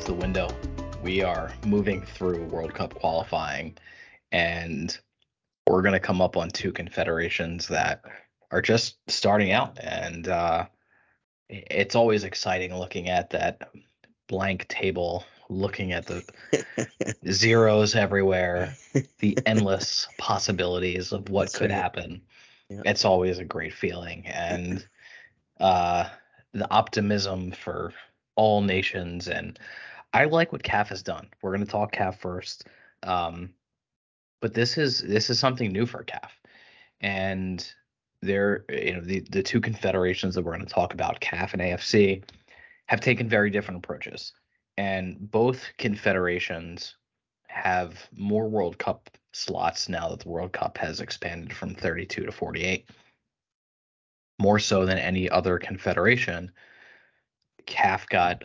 out the window. We are moving through World Cup qualifying, and we're going to come up on two confederations that are just starting out. And it's always exciting looking at that blank table, looking at the zeros everywhere, the endless possibilities of what That's could right. happen. Yeah. It's always a great feeling. And uh, the optimism for all nations. And I like what CAF has done. We're going to talk CAF first, but this is something new for CAF, and the two confederations that we're going to talk about, CAF and AFC, have taken very different approaches, and both confederations have more World Cup slots now that the World Cup has expanded from 32 to 48, more so than any other confederation. CAF got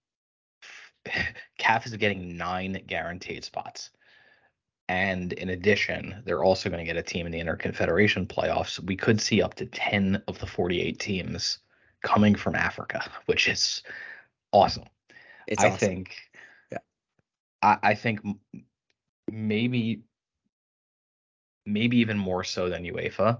CAF is getting 9 guaranteed spots. And in addition, they're also going to get a team in the Interconfederation playoffs. We could see up to 10 of the 48 teams coming from Africa, which is awesome. It's I awesome. think Yeah. I think maybe maybe even more so than UEFA,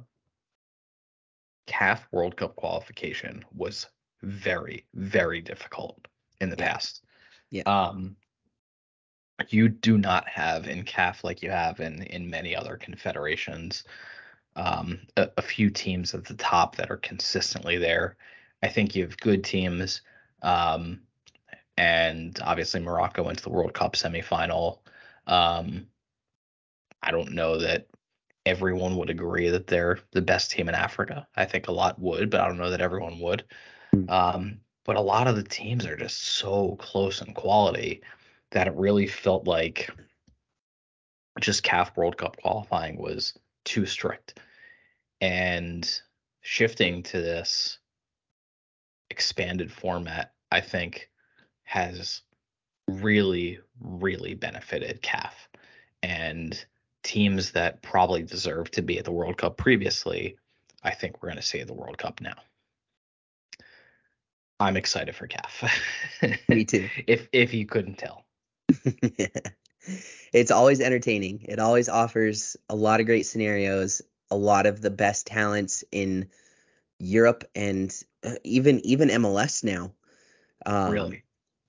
CAF World Cup qualification was very, very difficult in the Yeah. past. Yeah. Um, you do not have in CAF like you have in many other confederations a few teams at the top that are consistently there. I think you have good teams, um, and obviously Morocco went to the World Cup semifinal. Um, I don't know that everyone would agree that they're the best team in Africa. I think a lot would, but I don't know that everyone would. Mm. But a lot of the teams are just so close in quality that it really felt like just CAF World Cup qualifying was too strict. And shifting to this expanded format, I think, has really, really benefited CAF. And teams that probably deserved to be at the World Cup previously, I think we're going to see at the World Cup now. I'm excited for CAF. Me too. if you couldn't tell. It's always entertaining. It always offers a lot of great scenarios, a lot of the best talents in Europe and even MLS now. Um, Really.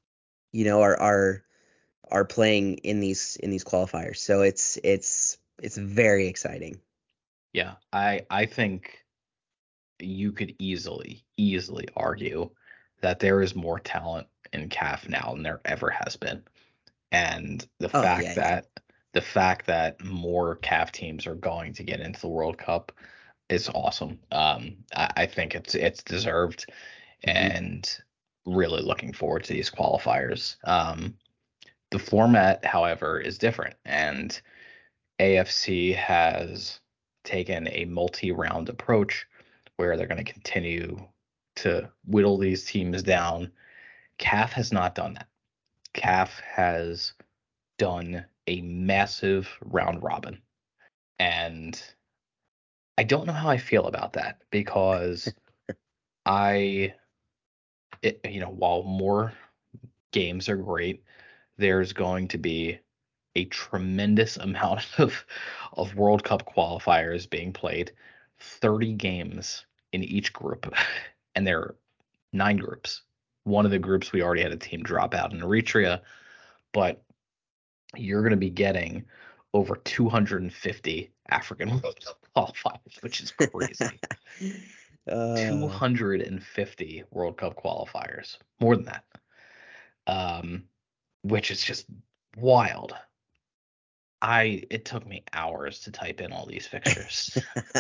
are playing in these qualifiers. So it's very exciting. Yeah, I think you could easily argue that there is more talent in CAF now than there ever has been. And Oh yeah, yeah. the fact that more CAF teams are going to get into the World Cup is awesome. I think it's deserved, Hmm. and really looking forward to these qualifiers. The format, however, is different, and AFC has taken a multi-round approach where they're going to continue to whittle these teams down. CAF has not done that. CAF has done a massive round robin. And I don't know how I feel about that because I, while more games are great, there's going to be a tremendous amount of World Cup qualifiers being played, 30 games in each group, and there are 9 groups. One of the groups we already had a team drop out in Eritrea, but you're going to be getting over 250 African World Cup qualifiers, which is crazy. uh, 250 World Cup qualifiers, more than that, um, which is just wild. It took me hours to type in all these fixtures.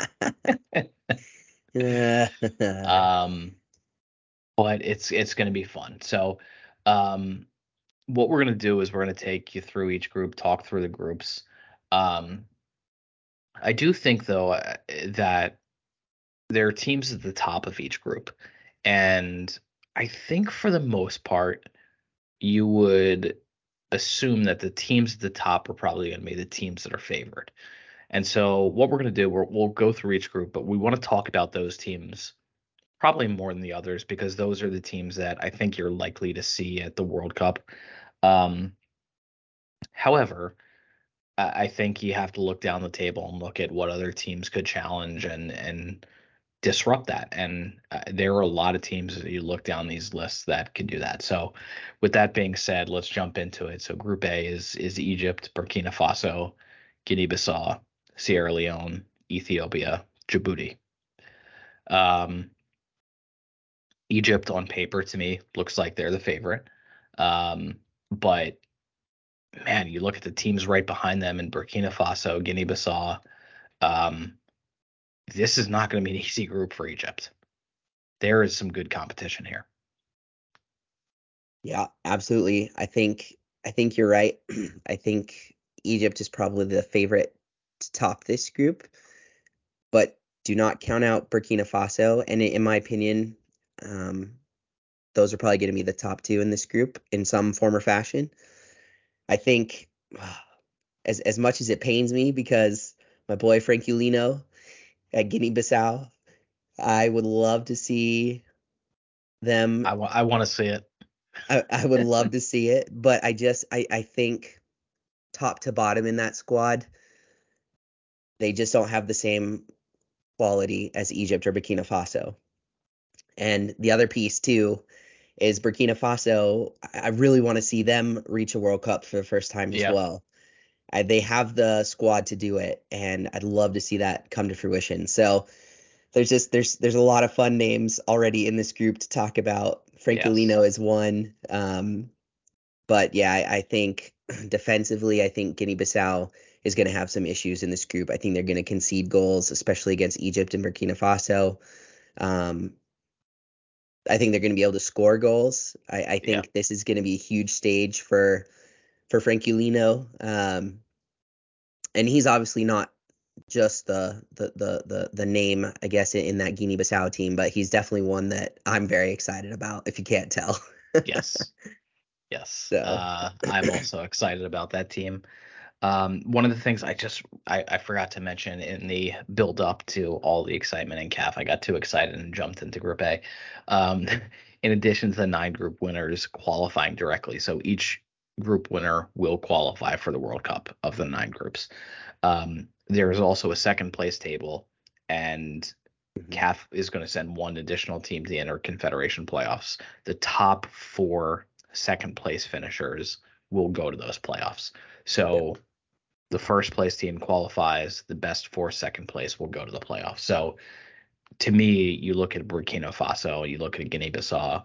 um, but it's going to be fun. So, um, what we're going to do is we're going to take you through each group, talk through the groups. Um, I do think though that there are teams at the top of each group, and I think for the most part you would assume that the teams at the top are probably going to be the teams that are favored. And so what we're going to do, we'll go through each group, but we want to talk about those teams probably more than the others because those are the teams that I think you're likely to see at the World Cup. Um, However, I think you have to look down the table and look at what other teams could challenge and disrupt that. And there are a lot of teams that you look down these lists that could do that. So, with that being said, let's jump into it. So, Group A is Egypt, Burkina Faso, Guinea-Bissau, Sierra Leone, Ethiopia, Djibouti. Um, Egypt on paper to me looks like they're the favorite. But man, you look at the teams right behind them in Burkina Faso, Guinea-Bissau. Um, this is not going to be an easy group for Egypt. There is some good competition here. Yeah, absolutely. I think you're right. I think Egypt is probably the favorite to top this group, but do not count out Burkina Faso. And in my opinion, um, those are probably going to be the top two in this group in some form or fashion. I think as much as it pains me because my boy Frankie Lino at Guinea-Bissau, I would love to see them. I want to see it. I would love to see it, but I think top to bottom in that squad, they just don't have the same quality as Egypt or Burkina Faso. And the other piece too is Burkina Faso. I really want to see them reach a World Cup for the first time as Yeah. well. They have the squad to do it, and I'd love to see that come to fruition. So there's a lot of fun names already in this group to talk about. Yes. Francolino is one, but yeah, I think defensively, I think Guinea-Bissau is going to have some issues in this group. I think they're going to concede goals, especially against Egypt and Burkina Faso. Um, I think they're going to be able to score goals. I Yeah. think this is going to be a huge stage for Francolino. And he's obviously not just the name, I guess, in that Guinea-Bissau team, but he's definitely one that I'm very excited about, if you can't tell. Yes. Yes. So, I'm also excited about that team. One of the things I forgot to mention in the build up to all the excitement in CAF, I got too excited and jumped into Group A. Um, in addition to the 9 group winners qualifying directly, so each group winner will qualify for the World Cup of the 9 groups. There is also a second place table, and mhm, CAF is going to send one additional team to the Interconfederation playoffs. The top 4 second place finishers will go to those playoffs. yeah, So the first place team qualifies, the best 4 second place will go to the playoffs. So to me, you look at Burkina Faso, you look at Guinea-Bissau,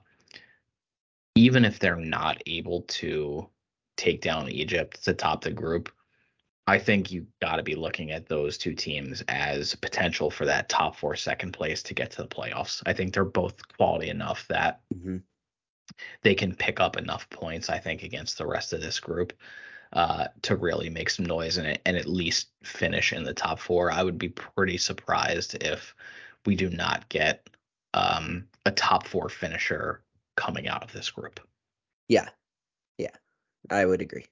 even if they're not able to take down Egypt to top the group, I think you got to be looking at those 2 teams as potential for that top 4 second place to get to the playoffs. I think they're both quality enough that mhm, they can pick up enough points, I think, against the rest of this group to really make some noise in it and at least finish in the top 4. I would be pretty surprised if we do not get a top 4 finisher coming out of this group. yeah, yeah, I would agree.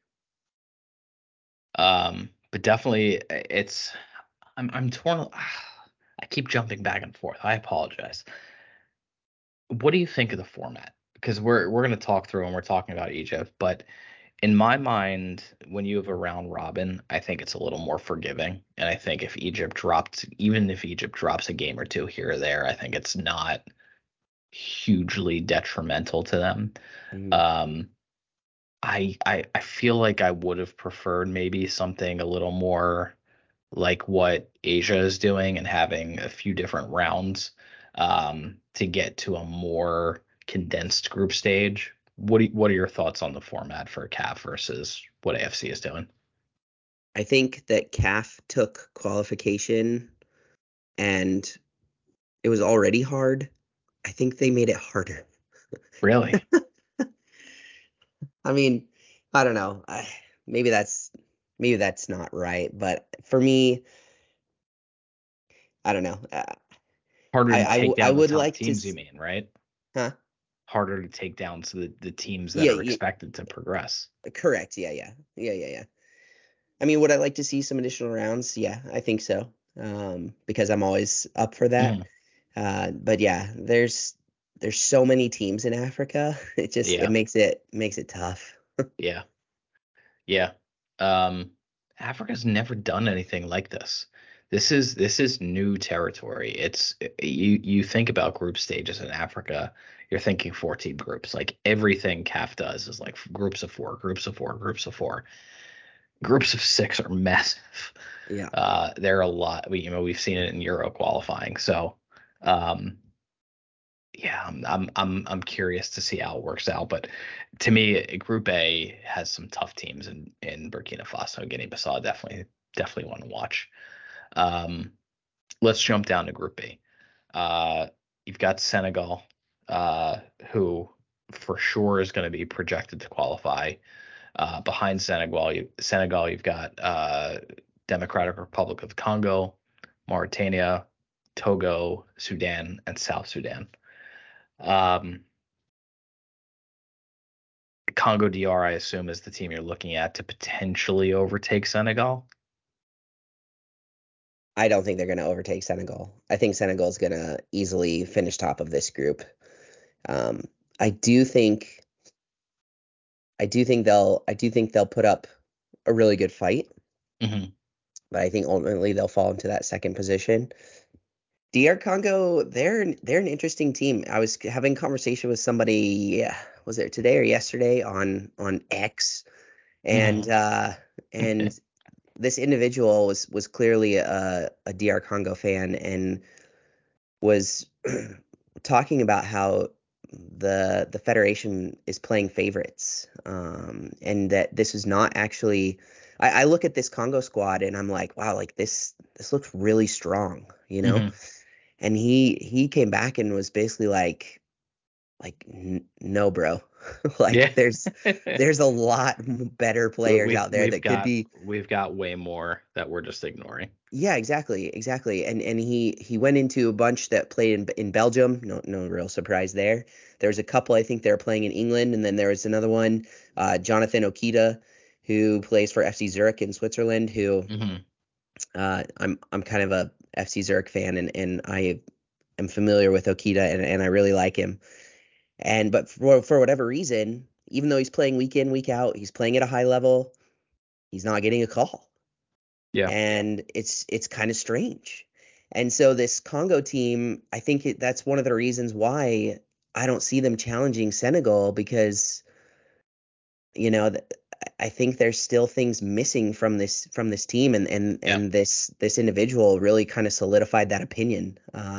But definitely, I'm torn. I keep jumping back and forth. I apologize. What do you think of the format? Because we're going to talk through and we're talking about Egypt, but in my mind, when you have a round robin, I think it's a little more forgiving. And I think even if Egypt drops a game or two here or there, I think it's not hugely detrimental to them. Mhm, Um, I feel like I would have preferred maybe something a little more like what Asia is doing and having a few different rounds to get to a more condensed group stage. What are your thoughts on the format for CAF versus what AFC is doing? I think that CAF took qualification and it was already hard. I think they made it harder. Really? I mean, I don't know. Maybe that's not right, but for me, I don't know. Harder to take I down the would top like to, teams, you mean, right? huh? Harder to take down to the teams that Yeah, are yeah, expected to progress. correct. Yeah, yeah, yeah, yeah, yeah. I mean, would I like to see some additional rounds? Yeah, I think so. Because I'm always up for that. Mhm. But yeah, there's so many teams in Africa. It Yeah. makes it tough. Yeah. Yeah. Um, Africa's never done anything like this. This is new territory. It's you think about group stages in Africa, you're thinking 14 groups. Like everything CAF does is like groups of four, groups of four, groups of four. Groups of six are massive. Yeah. There are a lot. We've seen it in Euro qualifying. So, um, yeah, I'm curious to see how it works out. But to me, Group A has some tough teams in Burkina Faso, Guinea-Bissau. Definitely want to watch. Um, let's jump down to Group B. Uh, you've got Senegal, who for sure is going to be projected to qualify. Behind Senegal, you've got Democratic Republic of Congo, Mauritania, Togo, Sudan, and South Sudan. Um, Congo DR, I assume, is the team you're looking at to potentially overtake Senegal. I don't think they're going to overtake Senegal. I think Senegal is going to easily finish top of this group. Um, I do think I do think they'll put up a really good fight, Hmm. but I think ultimately they'll fall into that second position. DR Congo, they're an interesting team. I was having a conversation with somebody, yeah, was it today or yesterday on X, and Hmm. uh, and this individual was clearly a DR Congo fan and was talking about how the federation is playing favorites, and that this is not actually. I look at this Congo squad and I'm like, wow, like this looks really strong, you know. Hmm. And he came back and was basically like no, bro, like Yeah. there's a lot better we, players we out there we've that could got be. we've got way more that we're just ignoring. Yeah, exactly. And he went into a bunch that played in Belgium. No real surprise there. There was a couple I think they were playing in England, and then there was another one, Jonathan Okita, who plays for FC Zurich in Switzerland. Who Hmm. I'm kind of a FC Zurich fan, and I am familiar with Okita, and I really like him. And but for whatever reason, even though he's playing week in week out, he's playing at a high level. He's not getting a call, Yeah. and it's kind of strange. And so this Congo team, I think that's one of the reasons why I don't see them challenging Senegal because you know th- I think there's still things missing from this team, Yeah. and this individual really kind of solidified that opinion,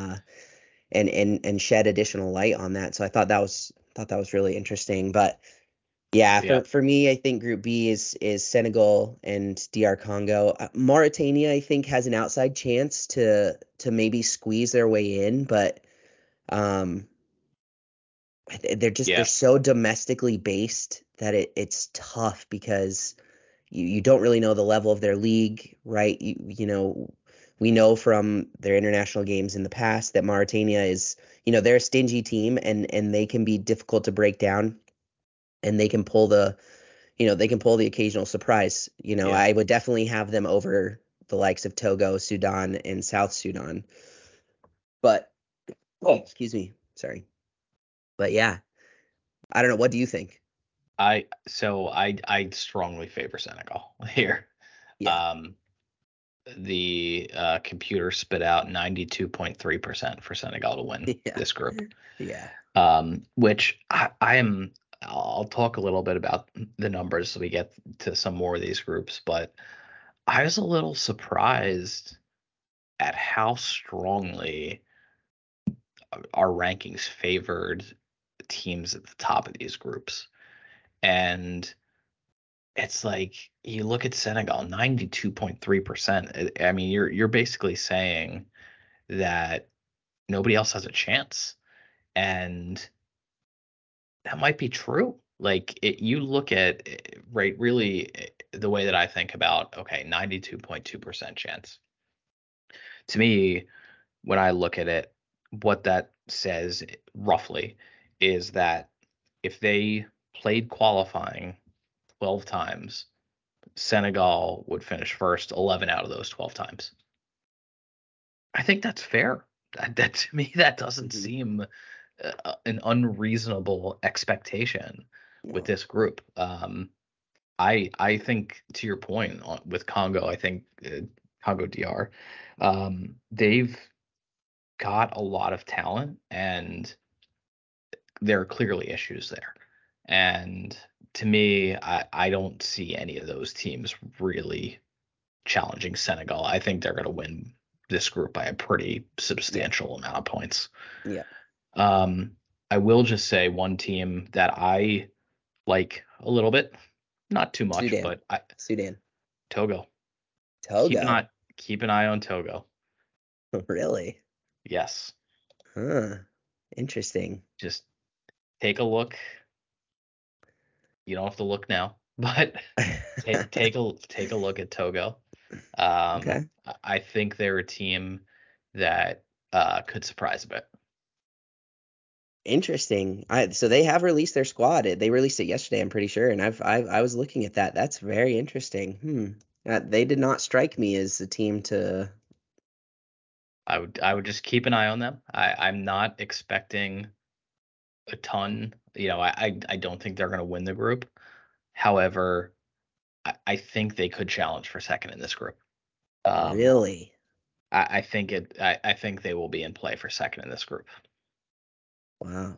and shed additional light on that. So I thought that was really interesting. But yeah, Yeah. for me, I think Group B is Senegal and DR Congo. Mauritania, I think, has an outside chance to maybe squeeze their way in, but um, they're Yeah. so domestically based that it's tough because you don't really know the level of their league, right? You know, we know from their international games in the past that Mauritania is, they're a stingy team, and they can be difficult to break down, and they can pull the occasional surprise. Yeah. I would definitely have them over the likes of Togo, Sudan, and South Sudan. But oh, excuse me, sorry. But yeah, I don't know. What do you think? I strongly favor Senegal here. Yeah, Um, the computer spit out 92.3% for Senegal to win yeah, this group. yeah. Which I am. I'll talk a little bit about the numbers so we get to some more of these groups, but I was a little surprised at how strongly our rankings favored teams at the top of these groups. And it's like you look at Senegal, 92.3%. I mean, you're basically saying that nobody else has a chance. And that might be true. Like you look at right, really the way that I think about, okay, 92.2% chance. To me, when I look at it, what that says roughly is that if they played qualifying 12 times, Senegal would finish first 11 out of those 12 times. I think that's fair. That to me, that doesn't Hmm. seem an unreasonable expectation. with No. this group. I think to your point with Congo, I think Congo DR, they've got a lot of talent and there are clearly issues there. And to me, I don't see any of those teams really challenging Senegal. I think they're going to win this group by a pretty Yeah. substantial amount of points. Yeah. Um, I will just say one team that I like a little bit, not too much, Sudan. but Sudan. Togo. Keep an Togo. eye keep an eye on Togo. Really? Yes, Huh. Interesting. just take a look. You don't have to look now, but take a look at Togo. Okay. I think they're a team that could surprise a bit. Interesting. So they have released their squad. They released it yesterday, I'm pretty sure, and I was looking at that. That's very interesting. They did not strike me as a team to. I would just keep an eye on them. I'm not expecting a ton. I don't think they're going to win the group. However, I think they could challenge for second in this group. Um, Really? I think they will be in play for second in this group. Wow.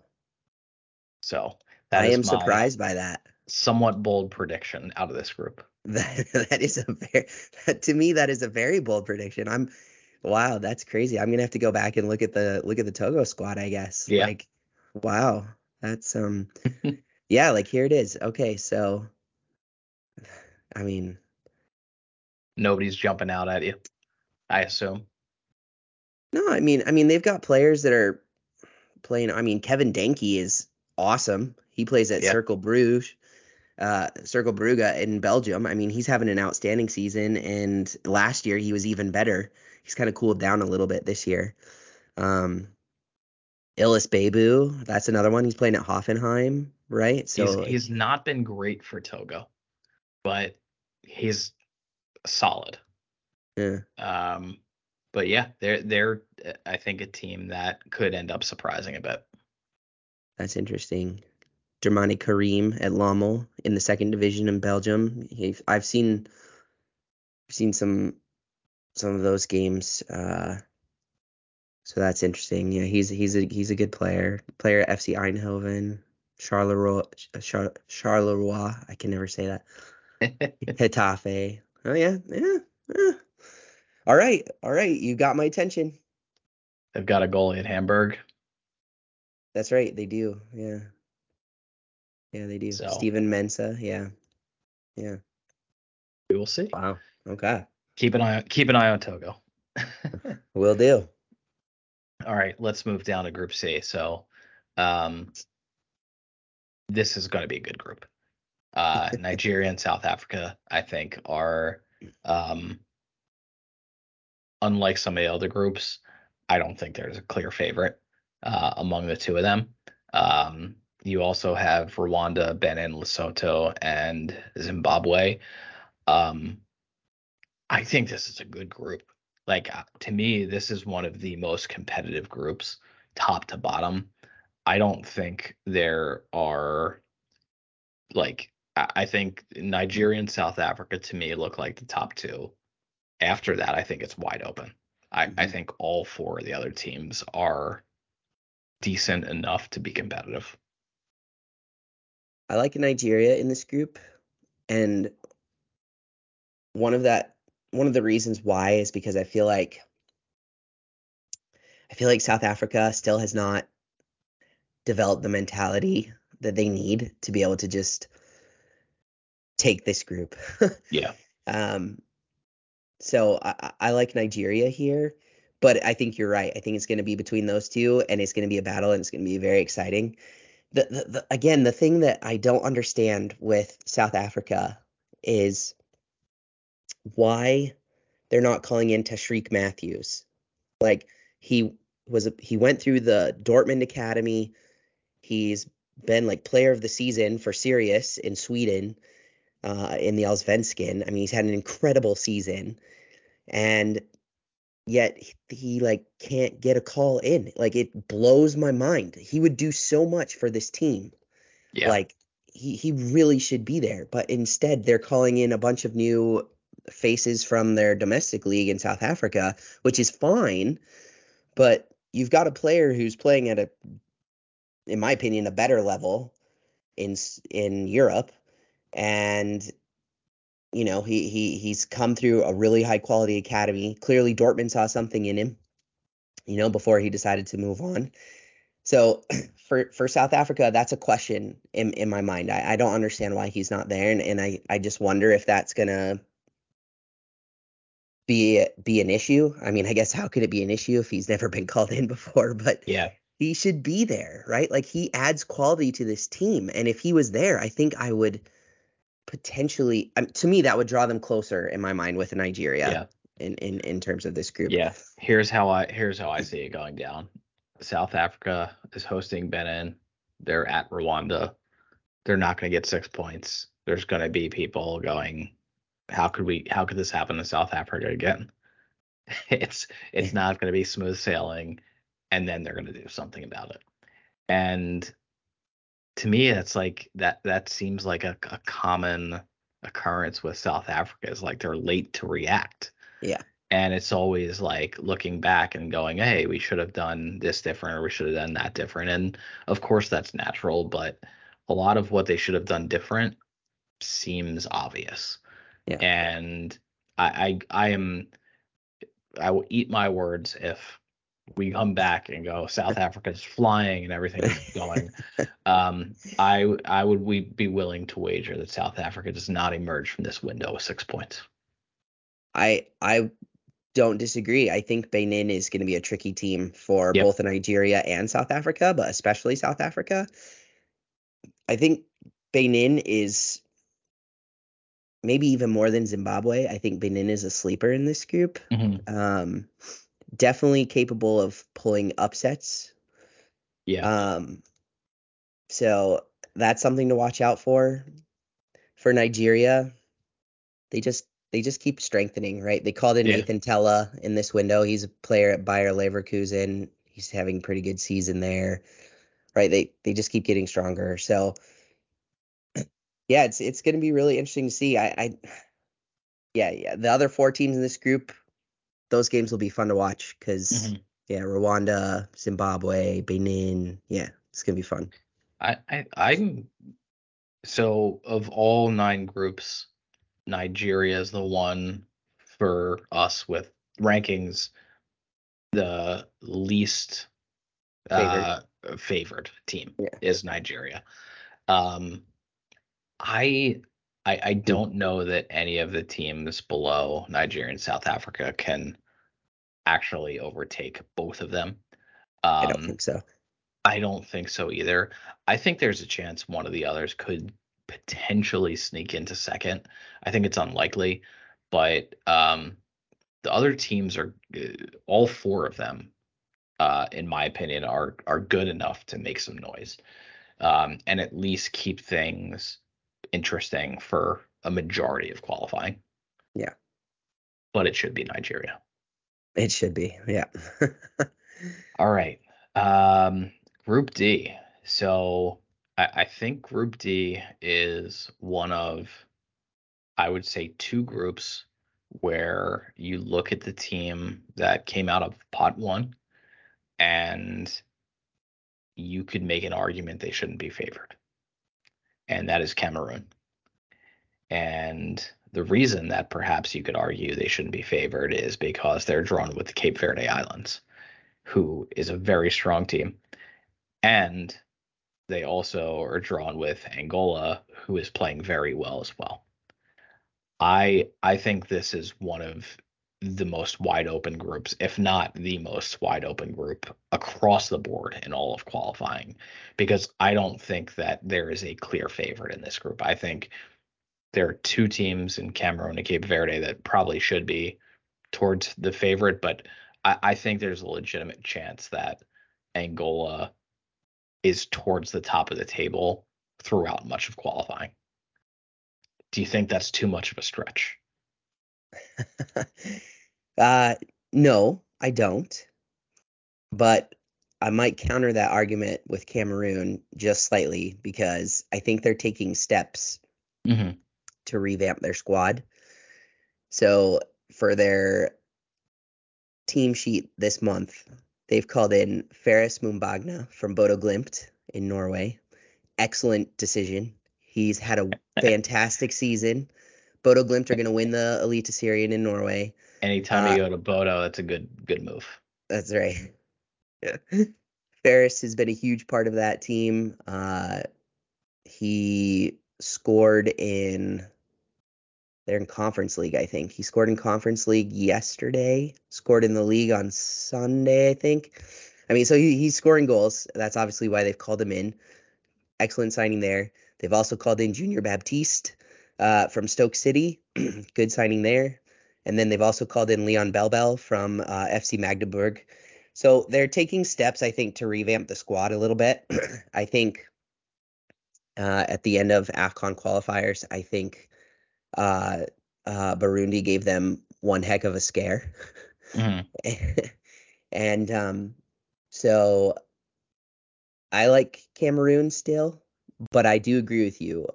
So that I is am my surprised by that. somewhat bold prediction out of this group. That is a very to me that is a very bold prediction. Wow, that's crazy. I'm gonna have to go back and look at the Togo squad, I guess. Yeah. Like, wow, that's yeah, like here it is. Okay, so I mean, Nobody's jumping out at you, I assume. no, I mean they've got players that are playing. I mean, Kevin Danke is awesome. He plays at Yeah. Cercle Brugge in Belgium. I mean, he's having an outstanding season, and last year he was even better. He's kind of cooled down a little bit this year. Um, Ilis Bebu, that's another one. He's playing at Hoffenheim, right? He's So he's like, not been great for Togo, but he's solid. yeah, Um, but yeah, they're I think a team that could end up surprising a bit. that's interesting. Germani Karim at Lommel in the second division in Belgium. I've seen some of those games. So that's interesting. Yeah, he's a good player. Player at FC Eindhoven, Charleroi, Charleroi. I can never say that. Getafe. Oh yeah, yeah, yeah. All right. You got my attention. They've got a goalie at Hamburg, That's right. They do. Yeah, yeah, they do. so Steven Mensah. Yeah, yeah. we will see. Wow. Okay. Keep an eye on Togo. Will do. All right, let's move down to Group C. So, um, this is going to be a good group. Nigeria and South Africa, I think, are um, unlike some of the other groups. I don't think there's a clear favorite among the two of them. You also have Rwanda, Benin, Lesotho, and Zimbabwe. Um, I think this is a good group. Like to me, this is one of the most competitive groups, top to bottom. I don't think there are like I think Nigeria and South Africa to me look like the top two. After that, I think it's wide open. I Mhm. think all four of the other teams are decent enough to be competitive. I like Nigeria in this group, and one of that one of the reasons why is because I feel like South Africa still has not developed the mentality that they need to be able to just take this group. Yeah. um, so I like Nigeria here, but I think you're right. I think it's going to be between those two, and it's going to be a battle, and it's going to be very exciting. Again, the thing that I don't understand with South Africa is why they're not calling in Tashreeq Matthews. Like he went through the Dortmund Academy. He's been like player of the season for Sirius in Sweden, in the Allsvenskan. I mean, he's had an incredible season, and yet he like can't get a call in. Like it blows my mind. He would do so much for this team. Yeah. Like he really should be there, but instead they're calling in a bunch of new faces from their domestic league in South Africa, which is fine, but you've got a player who's playing at in my opinion, a better level in Europe, and he's come through a really high quality academy. Clearly, Dortmund saw something in him, before he decided to move on. So for South Africa, that's a question in my mind. I don't understand why he's not there, and I just wonder if that's gonna be an issue. I mean, I guess how could it be an issue if he's never been called in before? But Yeah. he should be there, right? Like he adds quality to this team, and if he was there, I think I would potentially, to me, that would draw them closer in my mind with Nigeria Yeah. in terms of this group. Yeah. Here's how I see it going down. South Africa is hosting Benin. They're at Rwanda. They're not going to get 6 points. There's going to be people going, how could this happen to South Africa again? It's not going to be smooth sailing, and then they're going to do something about it. And to me, it's like that seems like a common occurrence with South Africa, is like they're late to react. Yeah, And it's always like looking back and going, hey, we should have done this different, or we should have done that different. And of course that's natural, but a lot of what they should have done different seems obvious. yeah. And I will eat my words if we come back and go South Africa's flying and everything's going. I would we be willing to wager that South Africa does not emerge from this window with 6 points. I don't disagree. I think Benin is going to be a tricky team for Yep. both Nigeria and South Africa, but especially South Africa. I think Benin is maybe even more than Zimbabwe. I think Benin is a sleeper in this group. Hmm. Um, Definitely capable of pulling upsets. Yeah. Um, so that's something to watch out for. For Nigeria, they just keep strengthening, right? They called in Yeah. Nathan Tella in this window. He's a player at Bayer Leverkusen. He's having a pretty good season there, right? They just keep getting stronger. So yeah, it's going to be really interesting to see. Yeah. The other four teams in this group, those games will be fun to watch because Hmm. yeah, Rwanda, Zimbabwe, Benin, yeah, it's gonna be fun. I'm so of all 9 groups, Nigeria is the one for us with rankings the least Favored. uh favored team Yeah. is Nigeria. Um, I I Hmm. don't know that any of the teams below Nigeria and South Africa can actually overtake both of them. I don't Um, think so. I don't think so either. I think there's a chance one of the others could potentially sneak into second. I think it's unlikely, but the other teams are all 4 of them, in my opinion, are good enough to make some noise, and at least keep things interesting for a majority of qualifying. Yeah, But it should be Nigeria. it should be. Yeah. All right. Um, Group D. So I think Group D is one of, I would say, 2 groups where you look at the team that came out of pot one and you could make an argument they shouldn't be favored. And that is Cameroon. And the reason that perhaps you could argue they shouldn't be favored is because they're drawn with the Cape Verde Islands, who is a very strong team. And they also are drawn with Angola, who is playing very well as well. I think this is one of the most wide open groups, if not the most wide open group across the board in all of qualifying, because I don't think that there is a clear favorite in this group. I think there are 2 teams in Cameroon and Cape Verde that probably should be towards the favorite, but I think there's a legitimate chance that Angola is towards the top of the table throughout much of qualifying. Do you think that's too much of a stretch? uh, no, I don't. But I might counter that argument with Cameroon just slightly because I think they're taking steps Hmm. to revamp their squad. So for their team sheet this month, they've called in Ferris Mumbagna from Bodo Glimt in Norway. Excellent decision. He's had a fantastic season. Bodo Glimt are going to win the Eliteserien in Norway. Anytime Uh, you go to Bodo, that's a good move. that's right. Ferris has been a huge part of that team. He scored in they're in Conference League, I think. He scored in Conference League yesterday, scored in the league on Sunday, I think. I mean, so he's scoring goals. That's obviously why they've called him in. Excellent signing there. They've also called in Junior Baptiste from Stoke City. Good signing there. And then they've also called in Leon Belbel from FC Magdeburg. So they're taking steps, I think, to revamp the squad a little bit. I think at the end of AFCON qualifiers, I think uh, Burundi gave them one heck of a scare. Hmm. And so I like Cameroon still, but I do agree with you.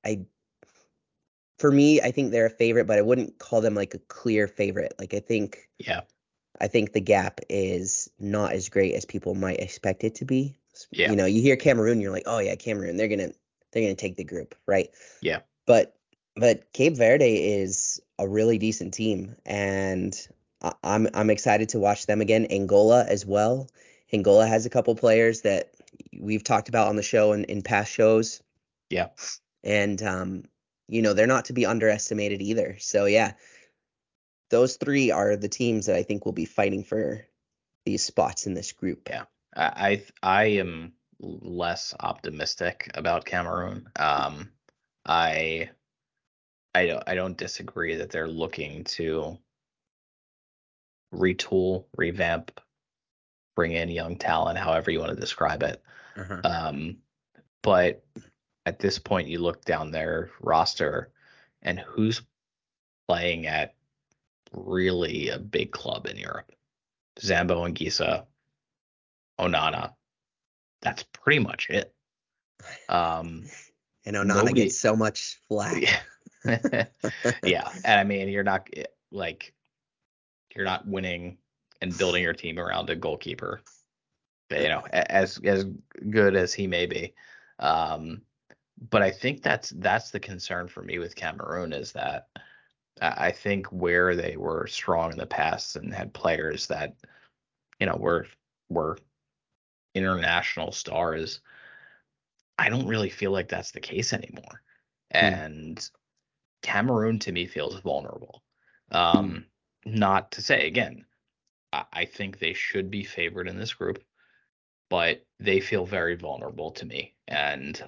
For me, I think they're a favorite, but I wouldn't call them like a clear favorite. Like Yeah, I think the gap is not as great as people might expect it to be. yeah, You hear Cameroon, you're like, oh yeah, Cameroon, they're gonna take the group, right? yeah. But Cape Verde is a really decent team, and I'm excited to watch them again. Angola as well. Angola has a couple players that we've talked about on the show and in past shows, Yeah. and they're not to be underestimated either. So yeah, those three are the teams that I think will be fighting for these spots in this group. Yeah, I am less optimistic about Cameroon. I I don't disagree that they're looking to retool, revamp, bring in young talent, however you want to describe it. Uh-huh. Um, but at this point, you look down their roster, and who's playing at really a big club in Europe? Zambo and Gisa, Onana. That's pretty much it. Um, And Onana gets nobody. so much flack. Yeah. Yeah. And I mean, like you're not winning and building your team around a goalkeeper, as good as he may be. Um, but I think that's the concern for me with Cameroon is that I think where they were strong in the past and had players that, were international stars, I don't really feel like that's the case anymore. Hmm. And Cameroon to me feels vulnerable. Hmm. Um, Not to say again, I think they should be favored in this group, but they feel very vulnerable to me. And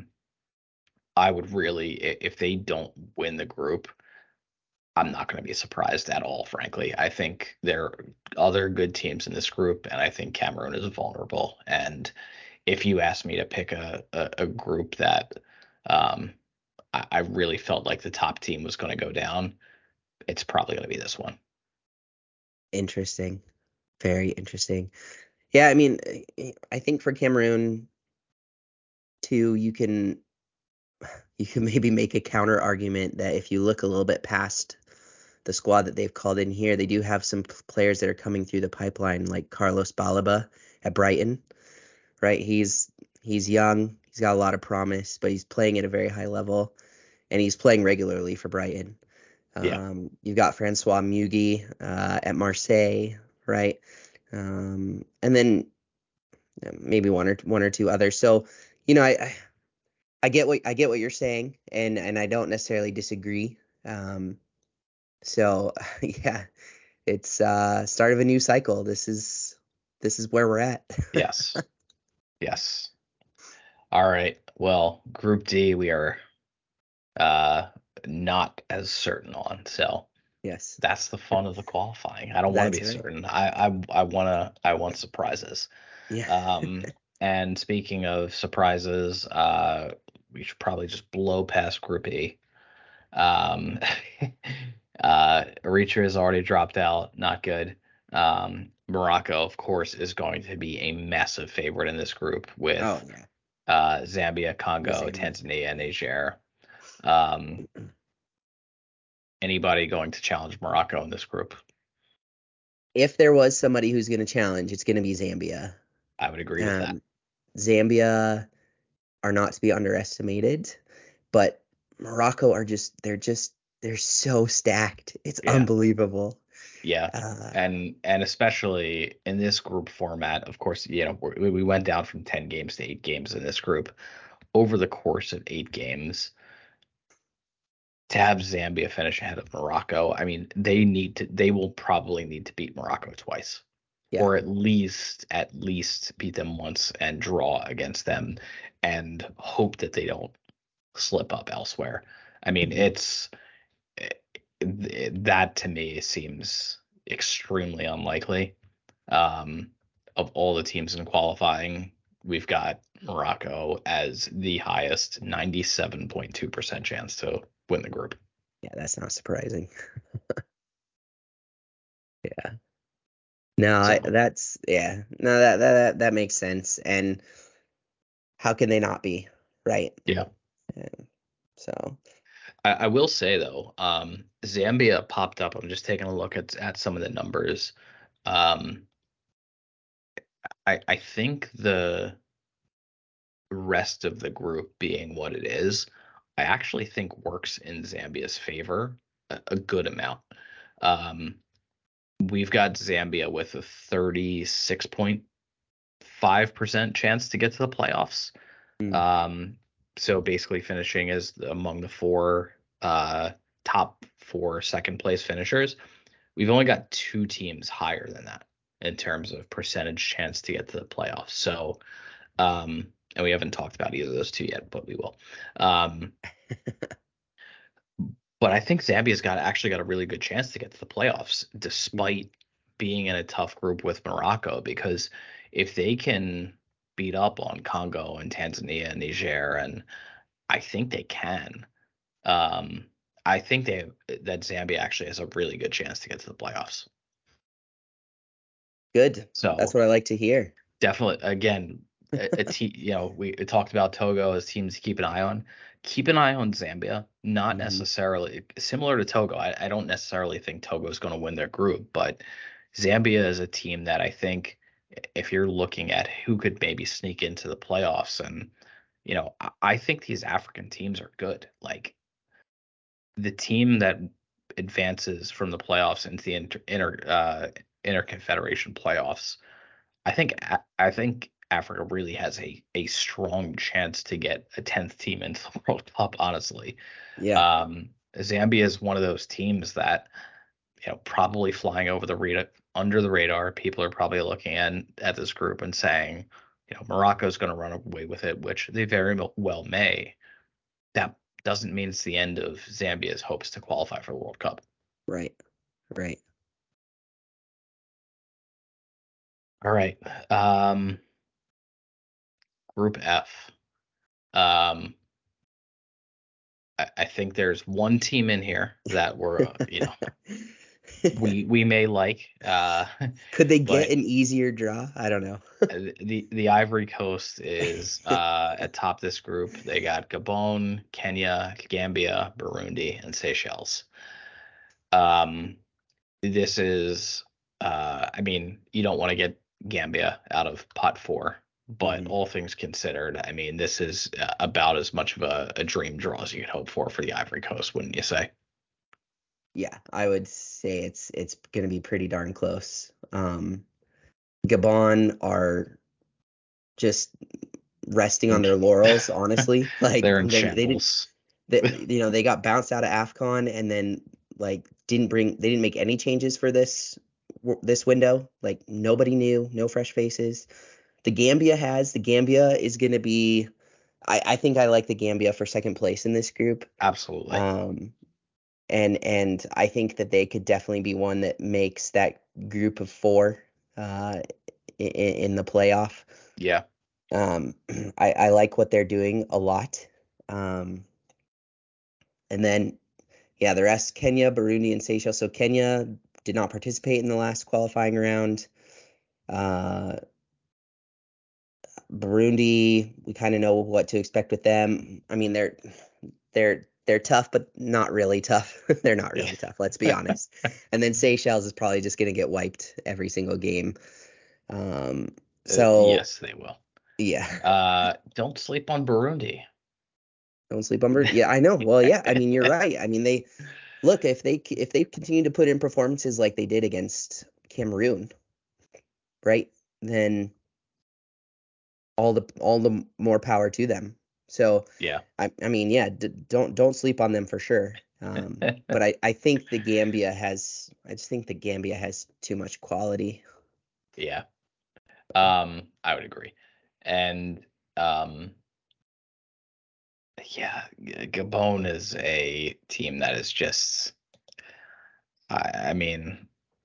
I would really, if they don't win the group, I'm not going to be surprised at all, frankly. I think there are other good teams in this group, and I think Cameroon is vulnerable. And if you ask me to pick a group that um, I really felt like the top team was going to go down, it's probably going to be this one. Interesting. Very interesting. Yeah, I mean, I think for Cameroon too, you can maybe make a counter argument that if you look a little bit past the squad that they've called in here, they do have some players that are coming through the pipeline, like Carlos Balaba at Brighton, right? He's young, he's got a lot of promise, but he's playing at a very high level, and he's playing regularly for Brighton. Yeah, You've got Francois Mugi at Marseille, right? And then maybe one or two others. So, I get what you're saying, and I don't necessarily disagree. Um, so yeah, it's start of a new cycle. This is where we're at. yes, yes. All right. Well, Group D, we are uh, not as certain on. So Yes, that's the fun of the qualifying. I don't want to that's be right. certain. I want surprises. Yeah. And speaking of surprises, we should probably just blow past Group E. Um, Reacher has already dropped out. Not good. Morocco, of course, is going to be a massive favorite in this group with Oh yeah, Zambia, with Congo, Zambia. Tanzania, and Niger. Um, Anybody going to challenge Morocco in this group? If there was somebody who's going to challenge, it's going to be Zambia. I would agree with that. Um, Zambia are not to be underestimated, but Morocco are they're so stacked. It's Yeah, unbelievable. yeah, Uh, and especially in this group format, of course, we went down from 10 games to 8 games in this group. Over the course of 8 games, to have Zambia finish ahead of Morocco, I mean, they will probably need to beat Morocco twice, yeah. or at least beat them once and draw against them, and hope that they don't slip up elsewhere. I mean, Mhm. that to me seems extremely unlikely. Um, of all the teams in qualifying, we've got Morocco as the highest 97.2% chance to win the group. Yeah, that's not surprising. Yeah. No, So, that's yeah. No, that makes sense. And how can they not be, right? yeah. Yeah. So, I will say though, Zambia popped up. I'm just taking a look at some of the numbers. Um, I think the rest of the group being what it is, I actually think works in Zambia's favor a good amount. Um, we've got Zambia with a 36.5% chance to get to the playoffs. mm, Um, so basically finishing as among the top four second place finishers. We've only got 2 teams higher than that in terms of percentage chance to get to the playoffs. So, and we haven't talked about either of those two yet, but we will. Um, but I think Zambia's actually got a really good chance to get to the playoffs, mm, despite being in a tough group with Morocco, because if they can beat up on Congo and Tanzania and Niger, and I think they can, um, I think that Zambia actually has a really good chance to get to the playoffs. good. That's So what I like to hear. definitely, again, we talked about Togo as teams to keep an eye on. Keep an eye on Zambia. Not Hmm. necessarily similar to Togo. I don't necessarily think Togo is going to win their group, but Zambia is a team that I think if you're looking at who could maybe sneak into the playoffs, and I think these African teams are good. Like the team that advances from the playoffs into the interconfederation playoffs, I think Africa really has a strong chance to get a 10th team into the World Cup, honestly. Yeah, Zambia is one of those teams that, probably flying under the radar. People are probably looking at this group and saying, Morocco's going to run away with it, which they very well may. That doesn't mean it's the end of Zambia's hopes to qualify for the World Cup. right, right. All right. Um, Group F. Um, I think there's one team in here that we may like, Could they get but an easier draw? I don't know. the Ivory Coast is atop this group. They got Gabon, Kenya, Gambia, Burundi, and Seychelles. Um, this is, I mean, you don't want to get Gambia out of pot four, but Hmm. all things considered, I mean, this is about as much of a dream draw as you could hope for the Ivory Coast, wouldn't you say? Yeah, I would say it's gonna be pretty darn close. Gabon are just resting on And their laurels, honestly. Like they're in they didn't shambles. they got bounced out of AFCON and then like they didn't make any changes for this window. Like nobody new, no fresh faces. The Gambia is gonna be I think I like the Gambia for second place in this group. Absolutely. Um and I think that they could definitely be one that makes that group of four in the playoff. Yeah. Um, I like what they're doing a lot. Um, and then, yeah, the rest, Kenya, Burundi, and Seychelles. So Kenya did not participate in the last qualifying round. Burundi, we kind of know what to expect with them. I mean, they're tough, but not really tough. They're not really tough, let's be honest. And then Seychelles is probably just going to get wiped every single game. Yes, they will. Yeah. Don't sleep on Burundi. Don't sleep on Burundi. Yeah, I know. Well, yeah. I mean, you're right. I mean, if they continue to put in performances like they did against Cameroon, right? Then all the more power to them. So Yeah. I mean, yeah, don't sleep on them for sure. But I think I just think the Gambia has too much quality. Yeah. I would agree. And yeah, Gabon is a team that is just I mean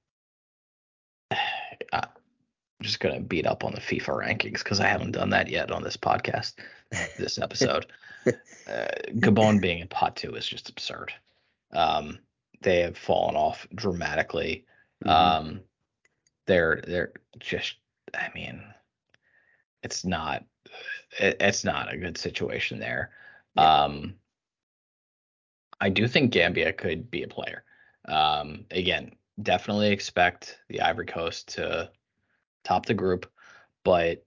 I'm just gonna beat up on the FIFA rankings because I haven't done that yet on this podcast, this episode. Gabon being in pot two is just absurd. Um, they have fallen off dramatically. Hmm. They're just I mean it's not it's not a good situation there. Yeah. Um, I do think Gambia could be a player. Again, definitely expect the Ivory Coast to top the group, but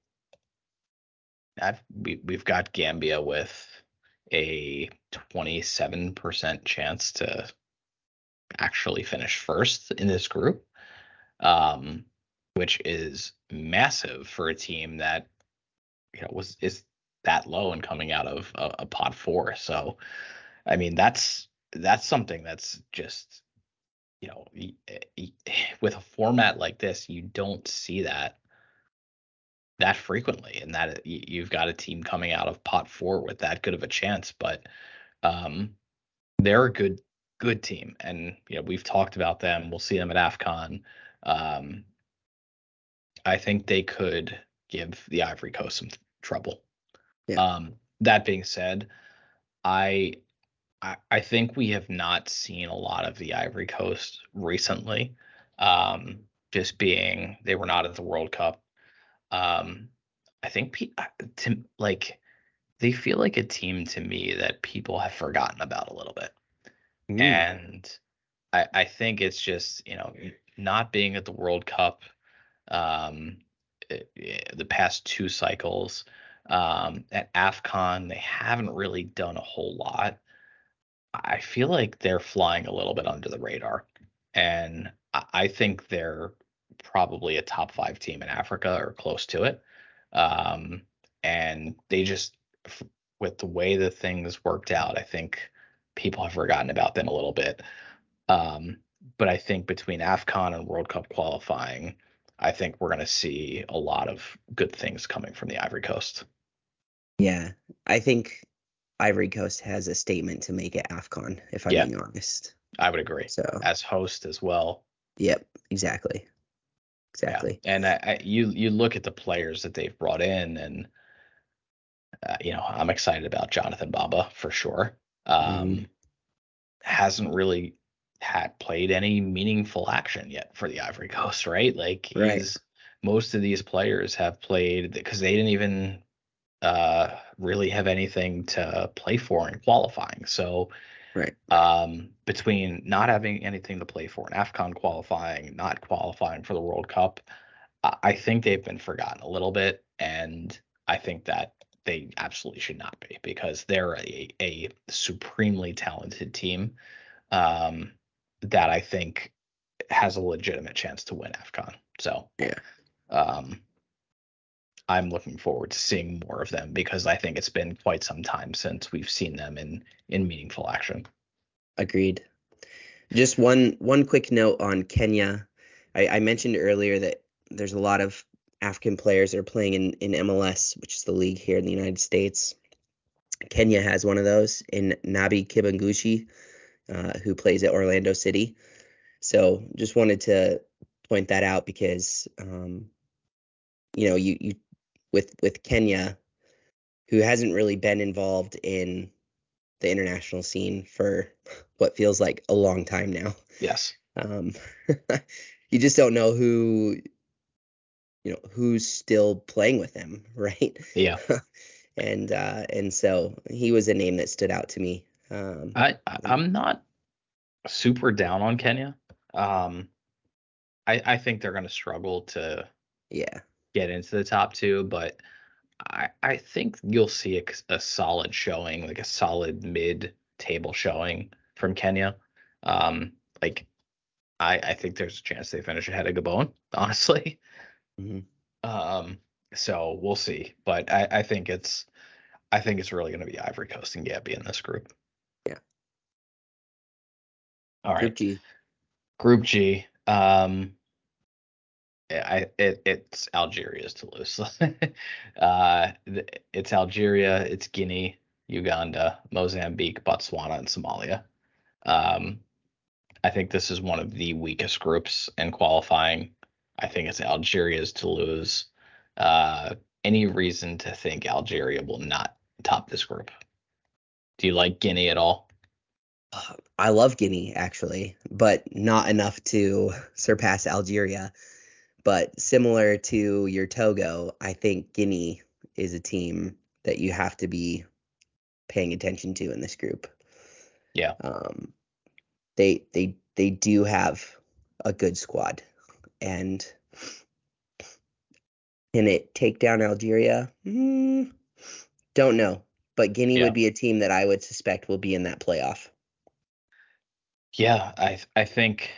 we've got Gambia with a 27% chance to actually finish first in this group, um, which is massive for a team that is that low and coming out of a pot four. So I mean that's something that's just with a format like this, you don't see that frequently, and that you've got a team coming out of pot four with that good of a chance. But um, they're a good team, and we've talked about them. We'll see them at AFCON. Um, I think they could give the Ivory Coast some trouble. Yeah. That being said, I I think we have not seen a lot of the Ivory Coast recently. Just being they were not at the World Cup. Um, I think like they feel like a team to me that people have forgotten about a little bit. Mm, And I think it's just, not being at the World Cup um, the past two cycles. At AFCON, they haven't really done a whole lot. I feel like they're flying a little bit under the radar. And I think they're probably a top five team in Africa or close to it. Um, and they just, with the way the things worked out, I think people have forgotten about them a little bit. Um, but I think between AFCON and World Cup qualifying, I think we're going to see a lot of good things coming from the Ivory Coast. yeah. I think Ivory Coast has a statement to make at AFCON, if I'm Yeah, being honest. I would agree. So, As host as well. yep, exactly. Yeah, Exactly. and you look at the players that they've brought in, and I'm excited about Jonathan Bamba for sure. Hmm. Hasn't really had played any meaningful action yet for the Ivory Coast, right? Like Right. he's most of these players have played because they didn't even really have anything to play for in qualifying. So Right. between not having anything to play for in AFCON qualifying, not qualifying for the World Cup, I think they've been forgotten a little bit, and I think that they absolutely should not be because they're a supremely talented team um, that I think has a legitimate chance to win AFCON. So Yeah. um, I'm looking forward to seeing more of them because I think it's been quite some time since we've seen them in meaningful action. Agreed. Just one quick note on Kenya. I mentioned earlier that there's a lot of African players that are playing in MLS, which is the league here in the United States. Kenya has one of those in Nabi Kibangushi, who plays at Orlando City. So just wanted to point that out because you with Kenya, who hasn't really been involved in the international scene for what feels like a long time now. Yes. Um, you just don't know who's still playing with him, right? Yeah. And so he was a name that stood out to me. I'm not super down on Kenya. Um, I think they're going to struggle to Yeah. get into the top two, but I think you'll see a solid showing, like a solid mid-table showing from Kenya. Um, like I think there's a chance they finish ahead of Gabon, honestly. Hmm. Um, so we'll see, but I think it's really going to be Ivory Coast and Gambia in this group. Yeah. All Group right, G. Group G. It's Algeria's to lose. It's Algeria, it's Guinea, Uganda, Mozambique, Botswana, and Somalia. Um, I think this is one of the weakest groups in qualifying. I think it's Algeria's to lose. Uh, any reason to think Algeria will not top this group? Do you like Guinea at all? I love Guinea actually, but not enough to surpass Algeria. But similar to your Togo, I think Guinea is a team that you have to be paying attention to in this group. Yeah, Um, they do have a good squad, and can it take down Algeria? Don't know, but Guinea would yeah, be a team that I would suspect will be in that playoff. yeah. I think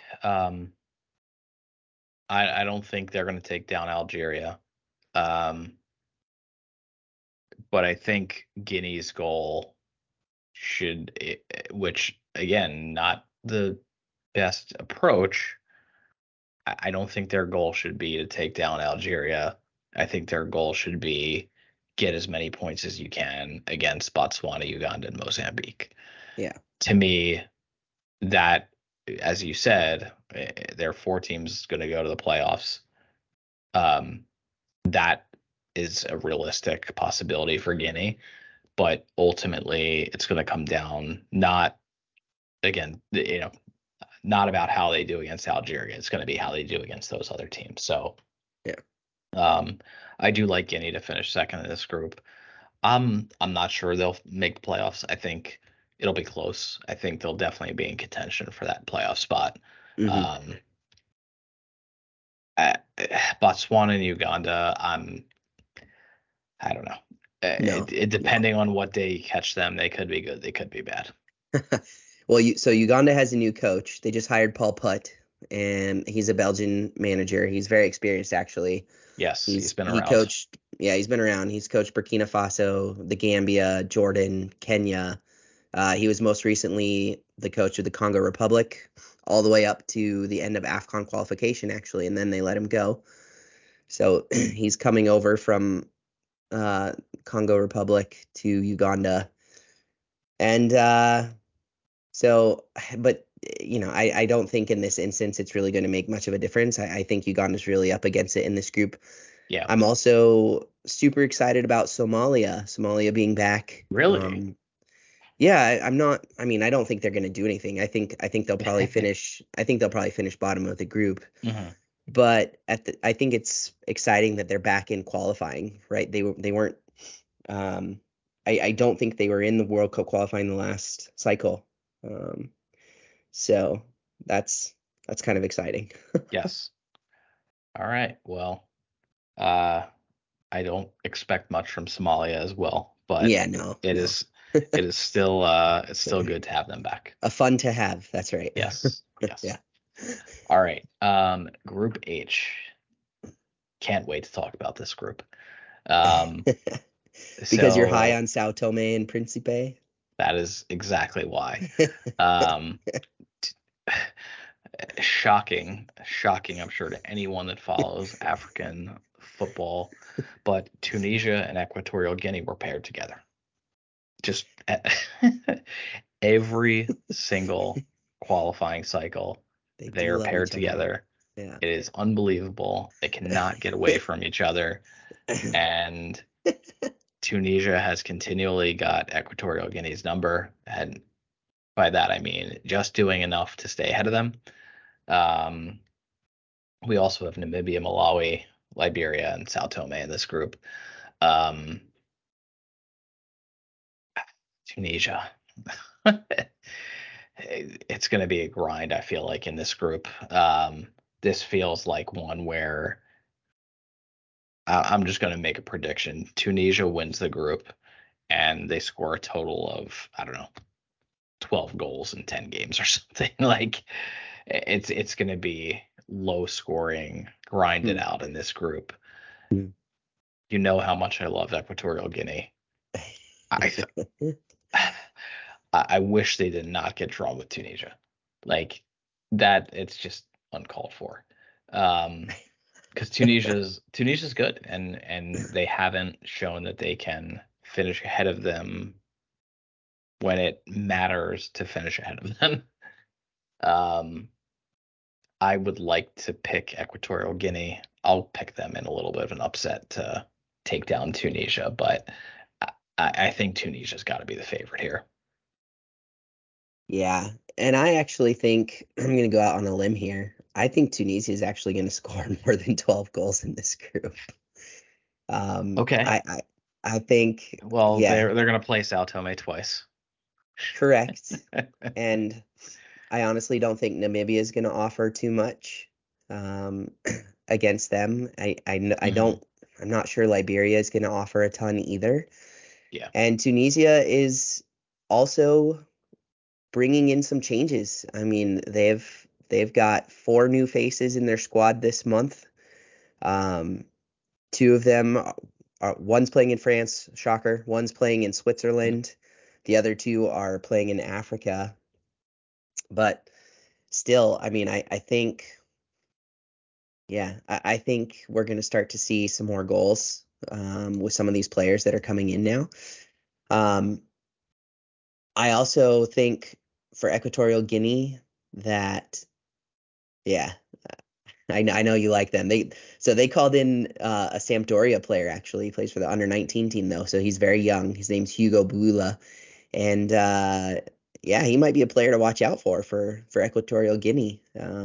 I don't think they're going to take down Algeria. Um, but I think Guinea's goal which again, not the best approach. I don't think their goal should be to take down Algeria. I think their goal should be get as many points as you can against Botswana, Uganda, and Mozambique. Yeah. To me, that, as you said, there are four teams going to go to the playoffs. Um, that is a realistic possibility for Guinea, but ultimately, it's going to come down not again, not about how they do against Algeria. It's going to be how they do against those other teams. So Yeah. um, I do like Guinea to finish second in this group. I'm not sure they'll make the playoffs. I think it'll be close. I think they'll definitely be in contention for that playoff spot. Hmm. Um, uh, Botswana and Uganda, I don't know. No, no. Depending on what day you catch them, they could be good. They could be bad. Well, so Uganda has a new coach. They just hired Paul Putt, and he's a Belgian manager. He's very experienced, actually. Yes, he's been He around. coached, yeah, he's been around. He's coached Burkina Faso, the Gambia, Jordan, Kenya. He was most recently the coach of the Congo Republic, all the way up to the end of AFCON qualification, actually, and then they let him go. So he's coming over from uh, Congo Republic to Uganda, and so, but I don't think in this instance it's really going to make much of a difference. I think Uganda's really up against it in this group. Yeah, I'm also super excited about Somalia being back. really. Yeah, I'm not. I mean, I don't think they're going to do anything. I think they'll probably finish. I think they'll probably finish bottom of the group. Hmm. But I think it's exciting that they're back in qualifying. Right? They weren't. Um, I don't think they were in the World Cup qualifying the last cycle. Um, so that's kind of exciting. Yes. All right. Well, uh, I don't expect much from Somalia as well, but Yeah, no, it no. is it's still good to have them back. A fun to have. That's right. Yes. Yeah. Yes. All right. Group H. Can't wait to talk about this group. Um, Because you're high so on Sao Tome and Principe. that is exactly why. Um, t- shocking, I'm sure, to anyone that follows African football, but Tunisia and Equatorial Guinea were paired together. Just every single qualifying cycle, They they do are love paired each other. together. Yeah. It is unbelievable. They cannot get away from each other. And Tunisia has continually got Equatorial Guinea's number. And by that, I mean just doing enough to stay ahead of them. Um, we also have Namibia, Malawi, Liberia, and Sao Tome in this group. Um, Tunisia. It's going to be a grind, I feel like, in this group. This feels like one where I'm just going to make a prediction. Tunisia wins the group, and they score a total of, I don't know, 12 goals in 10 games or something. Like it's going to be low scoring, grinded Hmm. out in this group. Hmm. You know how much I love Equatorial Guinea. I I wish they did not get drawn with Tunisia. Like that, it's just uncalled for. Because Tunisia's good, and they haven't shown that they can finish ahead of them when it matters to finish ahead of them. Um, I would like to pick Equatorial Guinea. I'll pick them in a little bit of an upset to take down Tunisia, but I think Tunisia's got to be the favorite here. Yeah, and I actually think I'm going to go out on a limb here. I think Tunisia is actually going to score more than 12 goals in this group. Um, Okay. I, I, I think, Well, yeah, they're gonna play Sao Tome twice. correct. And I honestly don't think Namibia is going to offer too much um, against them. I Hmm. don't. I'm not sure Liberia is going to offer a ton either. Yeah. And Tunisia is also bringing in some changes. I mean, they've got four new faces in their squad this month. Um, two of them one's playing in France, shocker. One's playing in Switzerland. The other two are playing in Africa. But still, I mean, I think, yeah, I think we're going to start to see some more goals with some of these players that are coming in now. Um, I also think for Equatorial Guinea that, yeah, I know you like them. They called in a Sampdoria player actually. He plays for the under 19 team though, so he's very young. His name's Hugo Bula, and yeah, he might be a player to watch out for Equatorial Guinea.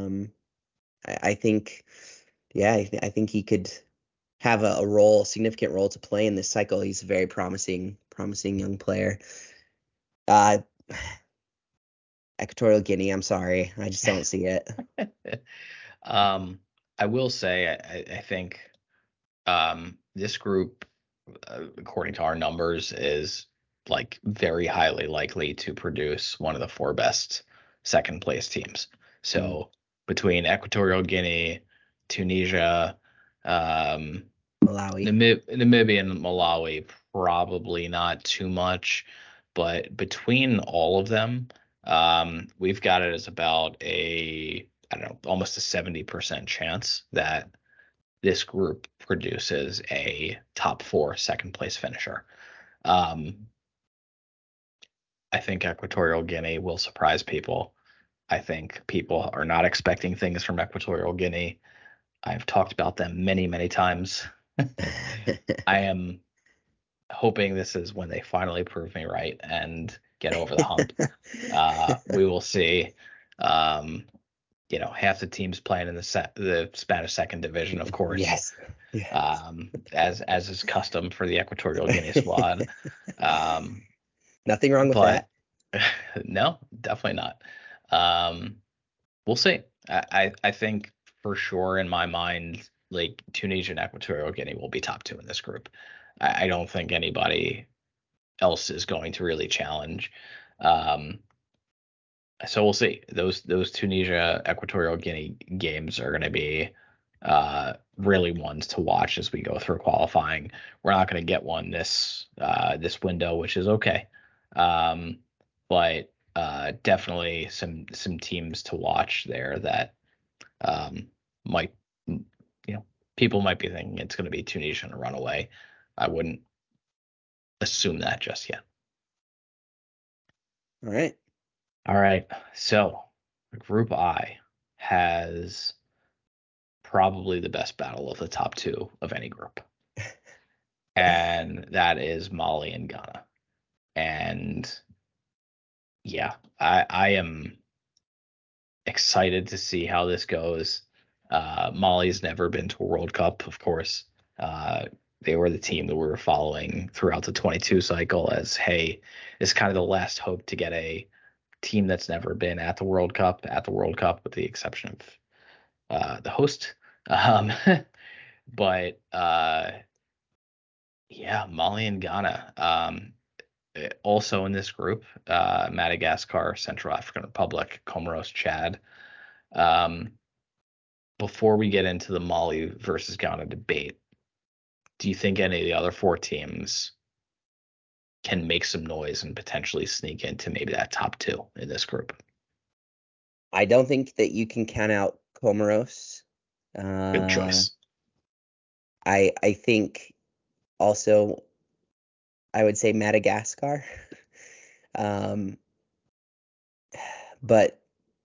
I think yeah, I think he could have a role, significant role to play in this cycle. He's a very promising young player. Uh, Equatorial Guinea, I'm sorry, I just don't see it. Um, I will say I think this group, according to our numbers, is like very highly likely to produce one of the four best second place teams. Mm, So between Equatorial Guinea, Tunisia, um, Malawi. Namibia and Malawi, probably not too much, but between all of them, we've got it as about I don't know, almost a 70% chance that this group produces a top four second place finisher. Um, I think Equatorial Guinea will surprise people. I think people are not expecting things from Equatorial Guinea. I've talked about them many, many times. I am hoping this is when they finally prove me right and get over the hump. We will see. Um, half the teams playing in the Spanish second division, of course, Yes. Yes. as is custom for the Equatorial Guinea squad. Um, Nothing wrong with but that. no, definitely not. Um, we'll see. I think for sure in my mind, like Tunisia and Equatorial Guinea will be top two in this group. I don't think anybody else is going to really challenge. Um, so we'll see. Those Tunisia Equatorial Guinea games are going to be really ones to watch as we go through qualifying. We're not going to get one this window, which is okay. But definitely some teams to watch there that might people might be thinking it's going to be Tunisia and a runaway. I wouldn't assume that just yet. All right. All right. So Group I has probably the best battle of the top two of any group, and that is Mali and Ghana. And yeah, I am excited to see how this goes. Mali's never been to a World Cup, of course. Uh, they were the team that we were following throughout the 22 cycle as, hey, it's kind of the last hope to get a team that's never been at the World Cup, with the exception of the host. Um, but yeah, Mali and Ghana. Also in this group, Madagascar, Central African Republic, Comoros, Chad. Um, before we get into the Mali versus Ghana debate, do you think any of the other four teams can make some noise and potentially sneak into maybe that top two in this group? I don't think that you can count out Comoros. Good Uh, choice. I think also I would say Madagascar. Um, but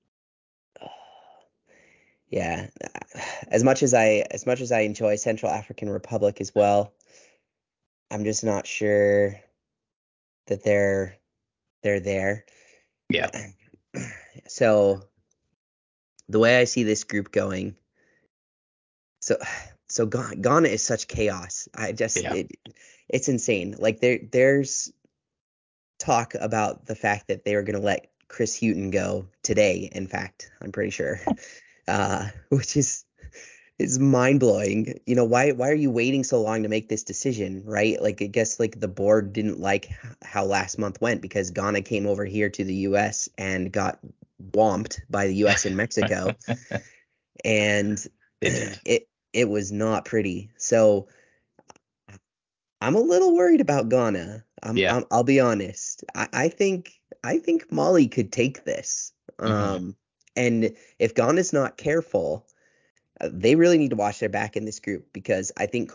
yeah, as much as I enjoy Central African Republic as well, I'm just not sure that they're there. Yeah, So the way I see this group going, so so Ghana is such chaos. yeah. It's insane. Like there's talk about the fact that they are going to let Chris Hughton go today. In fact, I'm pretty sure, which is mind blowing. You know, why are you waiting so long to make this decision, right? Like I guess like the board didn't like how last month went because Ghana came over here to the US and got whomped by the US and Mexico, and They did. it was not pretty. So I'm a little worried about Ghana. Yeah. I'll be honest. I think Mali could take this. Hmm. And if Ghana's not careful, they really need to watch their back in this group because I think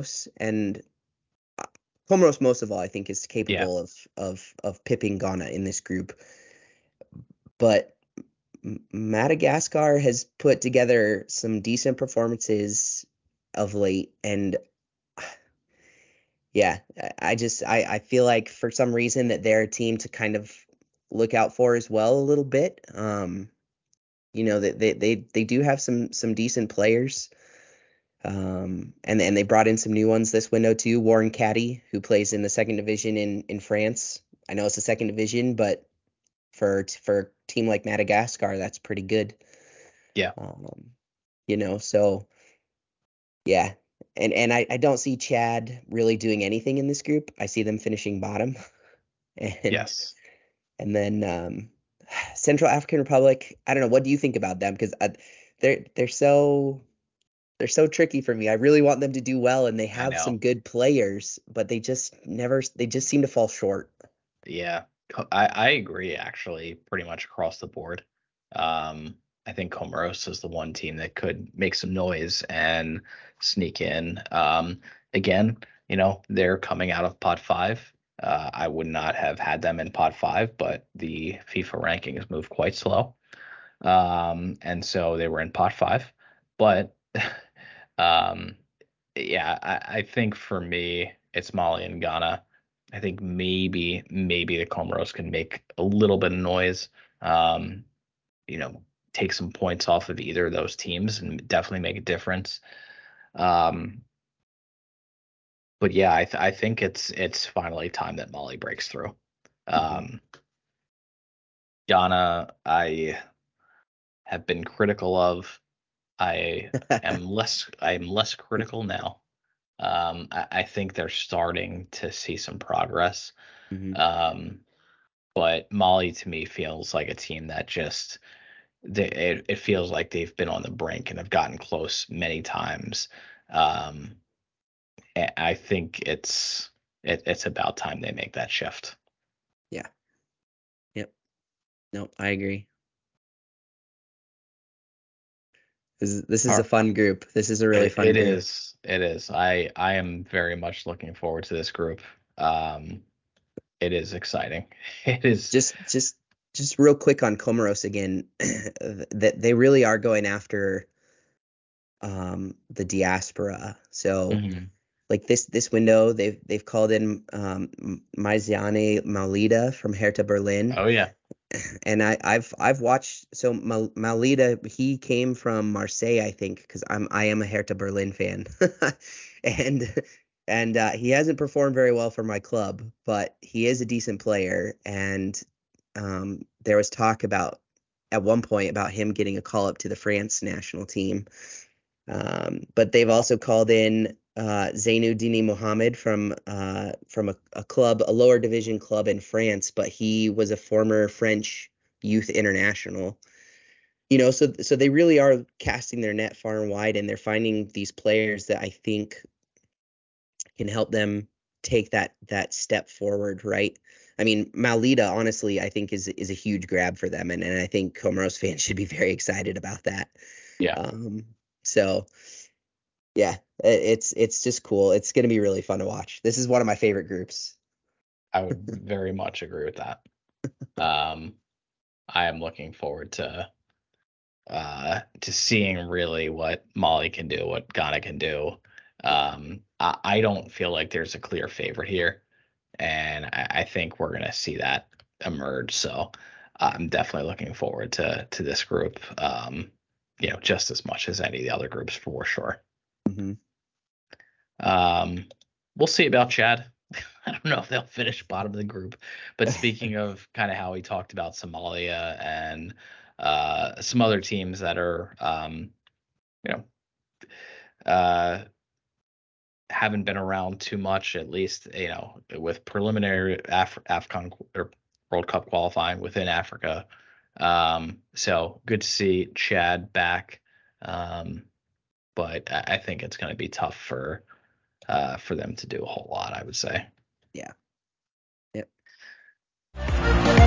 Comoros most of all I think is Yeah. capable of pipping Ghana in this group. But Madagascar has put together some decent performances of late, and yeah, I feel like for some reason that they're a team to kind of look out for as well a little bit. You know that they do have some decent players. And they brought in some new ones this window too. Warren Caddy, who plays in the second division in France. I know it's the second division, but for a team like Madagascar, that's pretty good. Yeah. Um, so yeah. And I don't see Chad really doing anything in this group. I see them finishing bottom. And Yes. and then Central African Republic, I don't know. What do you think about them? Because they're so they're so tricky for me. I really want them to do well, and they I have know. some good players, but they just seem to fall short. Yeah, I agree actually pretty much across the board. Um, I think Comoros is the one team that could make some noise and sneak in. Again, they're coming out of pot five. I would not have had them in pot five, but the FIFA rankings move quite slow. And so they were in pot five. But um, yeah, I think for me, it's Mali and Ghana. I think maybe the Comoros can make a little bit of noise. Um, you know, take some points off of either of those teams and definitely make a difference. Um, but yeah, I think it's finally time that Mali breaks through. Hmm. Um, Ghana, I have been critical of. I am less critical now. I think they're starting to see some progress. Hmm. Um, but Mali to me feels like a team that just it feels like they've been on the brink and have gotten close many times. Um, I think it's about time they make that shift. Yeah. Yep. No, I agree. This is a All fun group. This is a really It, fun it group. is. It is. I am very much looking forward to this group. Um, it is exciting. It is. Just real quick on Comoros again, that they really are going after the diaspora. So Mhm. like this window, they've called in Maiziane Maulida from Hertha Berlin. Oh yeah. And I've watched. So Malita, he came from Marseille, I think, because I am a Hertha Berlin fan, and he hasn't performed very well for my club, but he is a decent player. And there was talk about at one point about him getting a call up to the France national team. But they've also called in Zainuddini Mohamed from a club, a lower division club in France, but he was a former French youth international. So they really are casting their net far and wide, and they're finding these players that I think can help them take that step forward, right? I mean, Malita, honestly, I think is a huge grab for them, and I think Comoros fans should be very excited about that. Yeah, Um, so yeah, it's just cool. It's gonna be really fun to watch. This is one of my favorite groups. I would very much agree with that. Um, I am looking forward to seeing really what Mali can do, what Ghana can do. I don't feel like there's a clear favorite here, and I think we're gonna see that emerge. So I'm definitely looking forward to this group. Just as much as any of the other groups for sure. Hmm. Um, we'll see about Chad. I don't know if they'll finish bottom of the group, but speaking of kind of how we talked about Somalia and some other teams that are you know uh, haven't been around too much, at least with preliminary Afcon or World Cup qualifying within Africa. So good to see Chad back, um, but I think it's going to be tough for them to do a whole lot, I would say. Yeah. Yep.